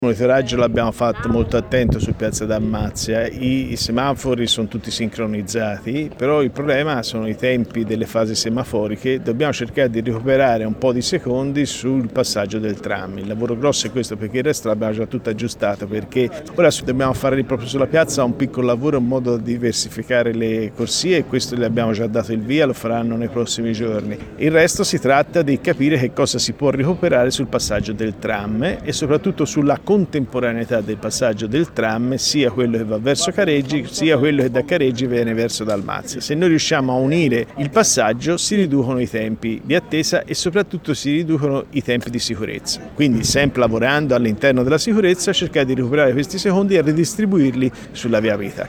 Il monitoraggio l'abbiamo fatto molto attento su Piazza d'Ammazia, i semafori sono tutti sincronizzati, però il problema sono i tempi delle fasi semaforiche, dobbiamo cercare di recuperare un po' di secondi sul passaggio del tram. Il lavoro grosso è questo, perché il resto l'abbiamo già tutto aggiustato, perché ora dobbiamo fare lì proprio sulla piazza un piccolo lavoro in modo da diversificare le corsie e questo gli abbiamo già dato il via, lo faranno nei prossimi giorni. Il resto si tratta di capire che cosa si può recuperare sul passaggio del tram e soprattutto sulla contemporaneità del passaggio del tram, sia quello che va verso Careggi sia quello che da Careggi viene verso Dalmazia. Se noi riusciamo a unire il passaggio si riducono i tempi di attesa e soprattutto si riducono i tempi di sicurezza. Quindi sempre lavorando all'interno della sicurezza cercare di recuperare questi secondi e ridistribuirli sulla via Vita.